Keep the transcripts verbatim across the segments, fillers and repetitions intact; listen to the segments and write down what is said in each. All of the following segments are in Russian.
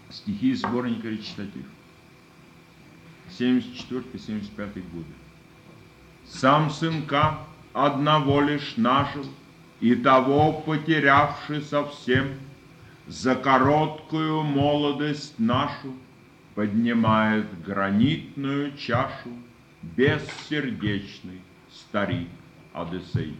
Стихи из сборника речитатив. семьдесят четвёртый — семьдесят пятый годы. Сам сынка одного лишь нажил, и того потерявший совсем, за короткую молодость нашу поднимает гранитную чашу бессердечный старик Одиссей.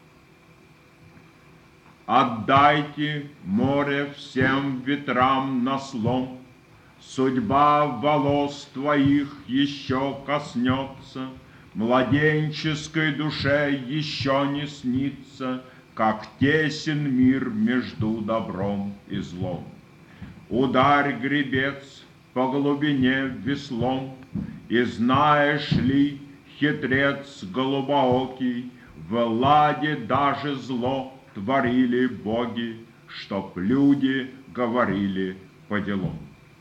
Отдайте море всем ветрам на слом, судьба волос твоих еще коснется, младенческой душе еще не снится, как тесен мир между добром и злом. Ударь, гребец, по глубине веслом, и знаешь ли, хитрец голубоокий, в ладе даже зло творили боги, чтоб люди говорили по делам.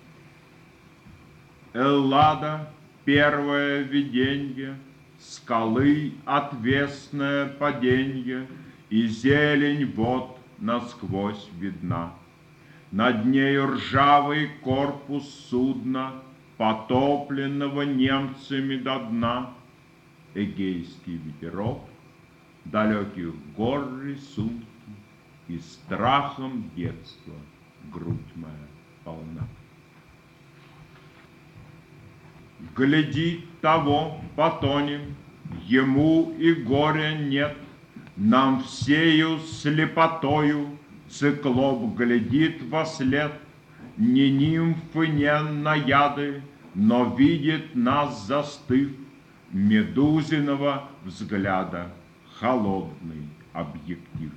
Эллада — первое виденье, скалы отвесное паденье, и зелень вод насквозь видна. Над нею ржавый корпус судна, потопленного немцами до дна. Эгейский ветерок далеких гор рисунки, и страхом детства грудь моя полна. Гляди, того потонем, ему и горя нет, нам всею слепотою циклоп глядит вослед, не нимфы, не наяды, но видит нас, застыв, медузиного взгляда холодный объектив.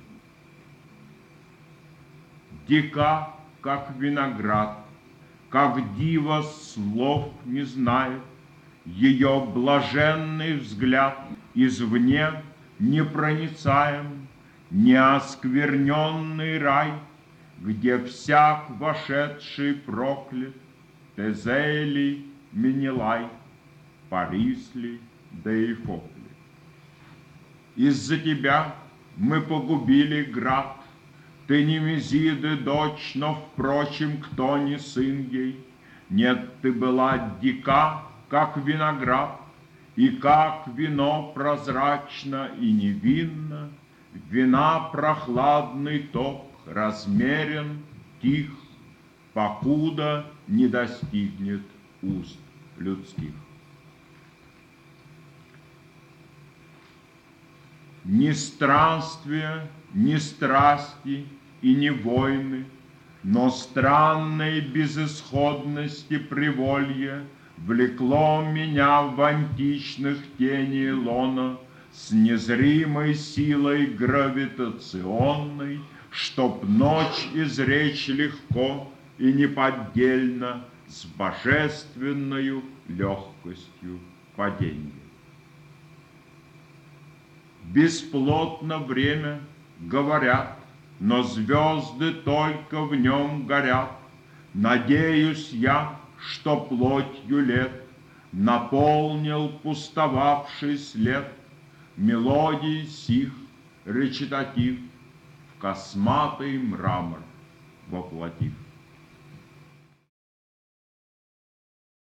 Дика, как виноград, как дива слов не знает, ее блаженный взгляд извне непроницаем, неоскверненный рай, где всяк вошедший проклят, Тезели, Менелай, Парисли, да и Фокли. Из-за тебя мы погубили град, ты Немезиды дочь, но, впрочем, кто не сын ей? Нет, ты была дика, как виноград, и как вино прозрачно и невинно, вина прохладный ток размерен, тих, покуда не достигнет уст людских. Ни странствия, ни страсти и ни войны, но странной безысходности приволье влекло меня в античных теней лона с незримой силой гравитационной, чтоб ночь изречь легко и неподдельно с божественною легкостью падения. Бесплотно время, говорят, но звезды только в нем горят. Надеюсь я, что плотью лет наполнил пустовавший след мелодий сих речитатив в косматый мрамор воплотив.